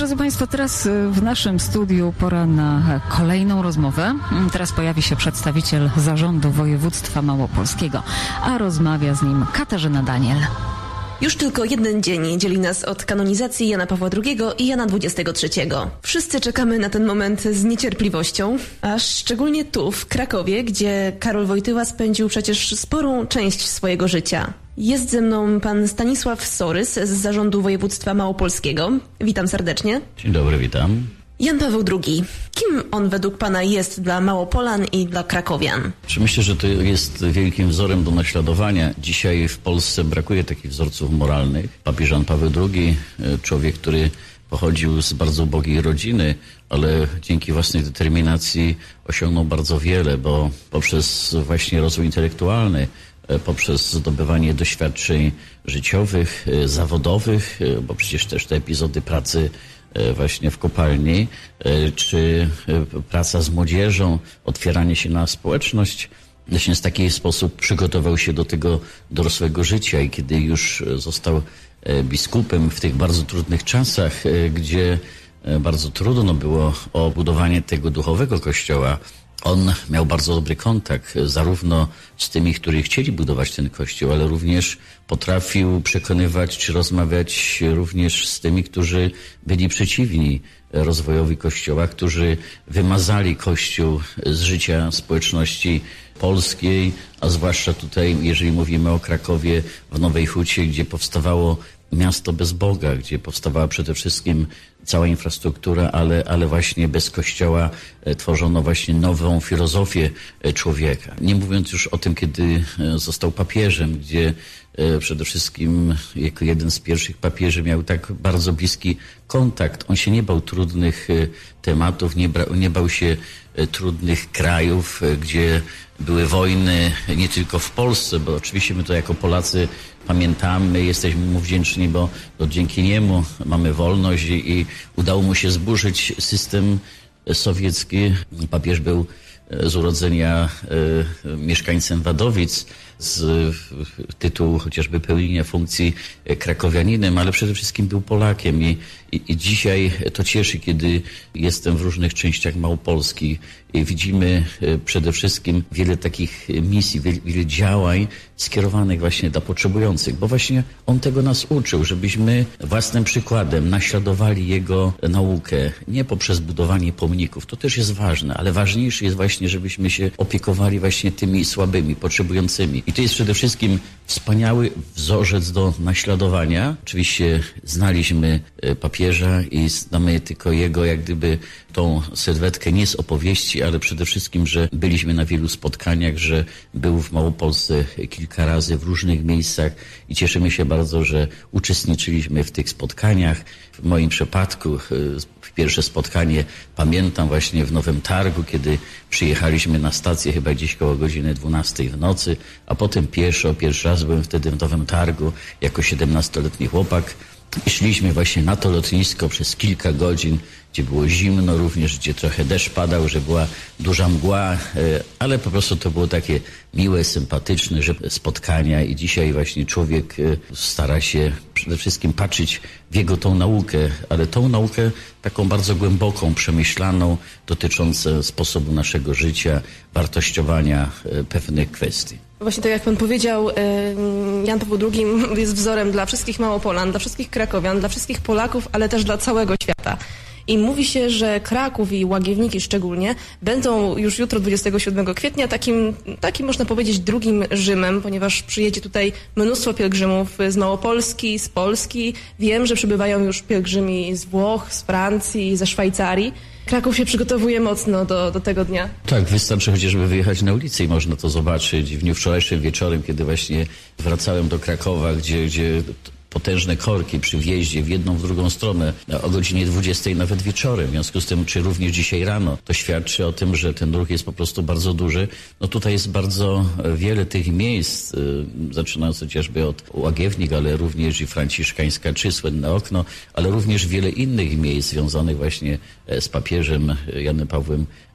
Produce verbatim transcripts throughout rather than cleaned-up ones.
drodzy Państwo, teraz w naszym studiu pora na kolejną rozmowę. Teraz pojawi się przedstawiciel Zarządu Województwa Małopolskiego, a rozmawia z nim Katarzyna Daniel. Już tylko jeden dzień dzieli nas od kanonizacji Jana Pawła drugiego i Jana dwudziestego trzeciego. Wszyscy czekamy na ten moment z niecierpliwością, a szczególnie tu, w Krakowie, gdzie Karol Wojtyła spędził przecież sporą część swojego życia. Jest ze mną pan Stanisław Sorys z Zarządu Województwa Małopolskiego. Witam serdecznie. Dzień dobry, witam. Jan Paweł drugi. Kim on według pana jest dla Małopolan i dla krakowian? Myślę, że to jest wielkim wzorem do naśladowania. Dzisiaj w Polsce brakuje takich wzorców moralnych. Papież Jan Paweł drugi, człowiek, który pochodził z bardzo ubogiej rodziny, ale dzięki własnej determinacji osiągnął bardzo wiele, bo poprzez właśnie rozwój intelektualny, poprzez zdobywanie doświadczeń życiowych, zawodowych, bo przecież też te epizody pracy właśnie w kopalni, czy praca z młodzieżą, otwieranie się na społeczność. Właśnie w taki sposób przygotował się do tego dorosłego życia i kiedy już został biskupem w tych bardzo trudnych czasach, gdzie bardzo trudno było o budowanie tego duchowego kościoła, on miał bardzo dobry kontakt zarówno z tymi, którzy chcieli budować ten kościół, ale również potrafił przekonywać czy rozmawiać również z tymi, którzy byli przeciwni rozwojowi kościoła, którzy wymazali kościół z życia społeczności polskiej, a zwłaszcza tutaj, jeżeli mówimy o Krakowie, w Nowej Hucie, gdzie powstawało miasto bez Boga, gdzie powstawała przede wszystkim cała infrastruktura, ale, ale właśnie bez Kościoła tworzono właśnie nową filozofię człowieka. Nie mówiąc już o tym, kiedy został papieżem, gdzie przede wszystkim jako jeden z pierwszych papieży miał tak bardzo bliski kontakt. On się nie bał trudnych tematów, nie, bra, nie bał się trudnych krajów, gdzie były wojny nie tylko w Polsce, bo oczywiście my to jako Polacy pamiętamy, jesteśmy mu wdzięczni, bo to dzięki niemu mamy wolność i, i udało mu się zburzyć system sowiecki. Papież był z urodzenia y, mieszkańcem Wadowic, z tytułu chociażby pełnienia funkcji krakowianinem, ale przede wszystkim był Polakiem i, i, i dzisiaj to cieszy, kiedy jestem w różnych częściach Małopolski i widzimy przede wszystkim wiele takich misji, wiele, wiele działań skierowanych właśnie dla potrzebujących, bo właśnie on tego nas uczył, żebyśmy własnym przykładem naśladowali jego naukę, nie poprzez budowanie pomników, to też jest ważne, ale ważniejsze jest właśnie, żebyśmy się opiekowali właśnie tymi słabymi, potrzebującymi. I to jest przede wszystkim wspaniały wzorzec do naśladowania. Oczywiście znaliśmy papieża i znamy tylko jego, jak gdyby tą sylwetkę nie z opowieści, ale przede wszystkim, że byliśmy na wielu spotkaniach, że był w Małopolsce kilka razy w różnych miejscach i cieszymy się bardzo, że uczestniczyliśmy w tych spotkaniach. W moim przypadku pierwsze spotkanie pamiętam właśnie w Nowym Targu, kiedy przyjechaliśmy na stację chyba gdzieś koło godziny dwunastej w nocy, a potem pieszo, pierwszy raz byłem wtedy w Nowym Targu jako siedemnastoletni chłopak. I szliśmy właśnie na to lotnisko przez kilka godzin, gdzie było zimno również, gdzie trochę deszcz padał, że była duża mgła, ale po prostu to było takie miłe, sympatyczne że spotkania i dzisiaj właśnie człowiek stara się przede wszystkim patrzeć w jego tą naukę, ale tą naukę taką bardzo głęboką, przemyślaną, dotyczącą sposobu naszego życia, wartościowania pewnych kwestii. Właśnie tak jak pan powiedział, Jan Paweł drugi jest wzorem dla wszystkich Małopolan, dla wszystkich krakowian, dla wszystkich Polaków, ale też dla całego świata. I mówi się, że Kraków i Łagiewniki szczególnie będą już jutro, dwudziestego siódmego kwietnia, takim, takim można powiedzieć drugim Rzymem, ponieważ przyjedzie tutaj mnóstwo pielgrzymów z Małopolski, z Polski. Wiem, że przybywają już pielgrzymi z Włoch, z Francji, ze Szwajcarii. Kraków się przygotowuje mocno do, do tego dnia. Tak, wystarczy chociażby wyjechać na ulicę i można to zobaczyć. W dniu wczorajszym wieczorem, kiedy właśnie wracałem do Krakowa, gdzie, gdzie potężne korki przy wjeździe w jedną, w drugą stronę o godzinie dwudziestej nawet wieczorem. W związku z tym, czy również dzisiaj rano, to świadczy o tym, że ten ruch jest po prostu bardzo duży. No tutaj jest bardzo wiele tych miejsc, zaczynając chociażby od Łagiewnik, ale również i Franciszkańska, czy Słynne Okno, ale również wiele innych miejsc związanych właśnie z papieżem Janem Pawłem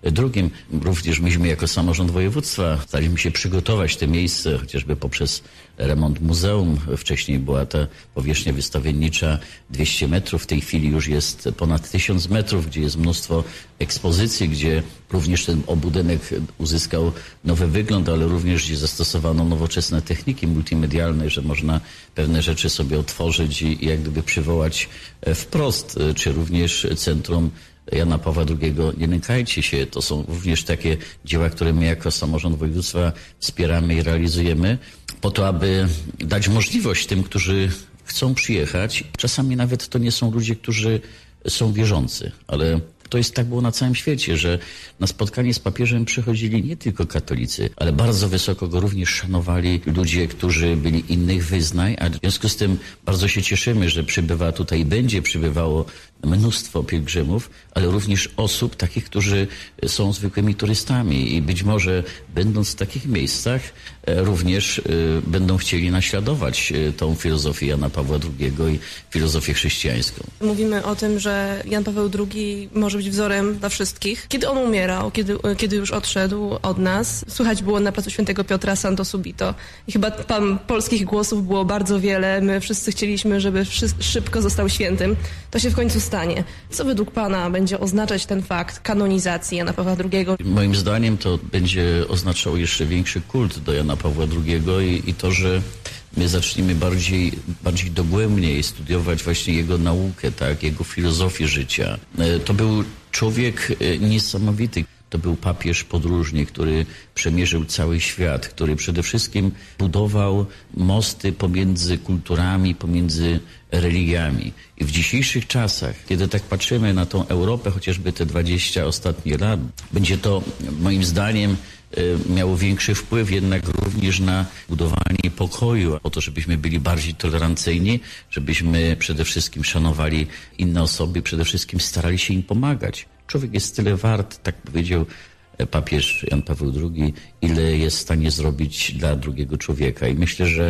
drugim. Również myśmy jako samorząd województwa staraliśmy się przygotować te miejsce, chociażby poprzez remont muzeum. Wcześniej była ta powierzchnia wystawiennicza dwieście metrów, w tej chwili już jest ponad tysiąc metrów, gdzie jest mnóstwo ekspozycji, gdzie również ten obudynek uzyskał nowy wygląd, ale również gdzie zastosowano nowoczesne techniki multimedialne, że można pewne rzeczy sobie otworzyć i, i jak gdyby przywołać wprost, czy również Centrum Jana Pawła drugiego. Nie lękajcie się, to są również takie dzieła, które my jako samorząd województwa wspieramy i realizujemy po to, aby dać możliwość tym, którzy chcą przyjechać. Czasami nawet to nie są ludzie, którzy są wierzący, ale to jest tak było na całym świecie, że na spotkanie z papieżem przychodzili nie tylko katolicy, ale bardzo wysoko go również szanowali ludzie, którzy byli innych wyznań, a w związku z tym bardzo się cieszymy, że przybywa tutaj, będzie przybywało mnóstwo pielgrzymów, ale również osób takich, którzy są zwykłymi turystami i być może będąc w takich miejscach również będą chcieli naśladować tą filozofię Jana Pawła drugiego i filozofię chrześcijańską. Mówimy o tym, że Jan Paweł drugi może być wzorem dla wszystkich. Kiedy on umierał, kiedy, kiedy już odszedł od nas, słychać było na placu Świętego Piotra Santo Subito. I chyba tam polskich głosów było bardzo wiele. My wszyscy chcieliśmy, żeby wszyscy szybko został świętym. To się w końcu stanie. Co według Pana będzie oznaczać ten fakt kanonizacji Jana Pawła drugiego? Moim zdaniem to będzie oznaczało jeszcze większy kult do Jana Pawła drugiego i, i to, że my zaczniemy bardziej, bardziej dogłębniej studiować właśnie jego naukę, tak, jego filozofię życia. To był człowiek niesamowity. To był papież podróżny, który przemierzył cały świat, który przede wszystkim budował mosty pomiędzy kulturami, pomiędzy religiami. I w dzisiejszych czasach, kiedy tak patrzymy na tą Europę, chociażby te dwadzieścia ostatnich lat, będzie to moim zdaniem miało większy wpływ jednak również na budowanie pokoju, o to, żebyśmy byli bardziej tolerancyjni, żebyśmy przede wszystkim szanowali inne osoby, przede wszystkim starali się im pomagać. Człowiek jest tyle wart, tak powiedział papież Jan Paweł drugi, ile jest w stanie zrobić dla drugiego człowieka. I myślę, że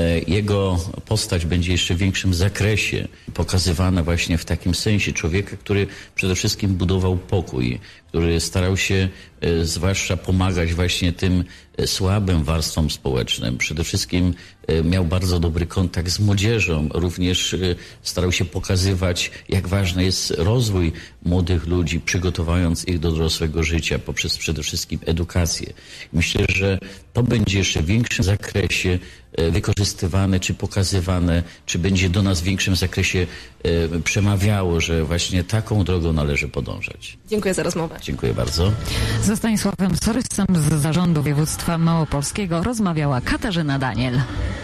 jego postać będzie jeszcze w większym zakresie pokazywana właśnie w takim sensie człowieka, który przede wszystkim budował pokój, który starał się zwłaszcza pomagać właśnie tym słabym warstwom społecznym. Przede wszystkim miał bardzo dobry kontakt z młodzieżą. Również starał się pokazywać, jak ważny jest rozwój młodych ludzi, przygotowując ich do dorosłego życia poprzez przede wszystkim edukację. Myślę, że to będzie jeszcze w większym zakresie wykorzystywane, czy pokazywane, czy będzie do nas w większym zakresie przemawiało, że właśnie taką drogą należy podążać. Dziękuję za rozmowę. Dziękuję bardzo. Ze Stanisławem Sorysem z Zarządu Województwa Małopolskiego rozmawiała Katarzyna Daniel.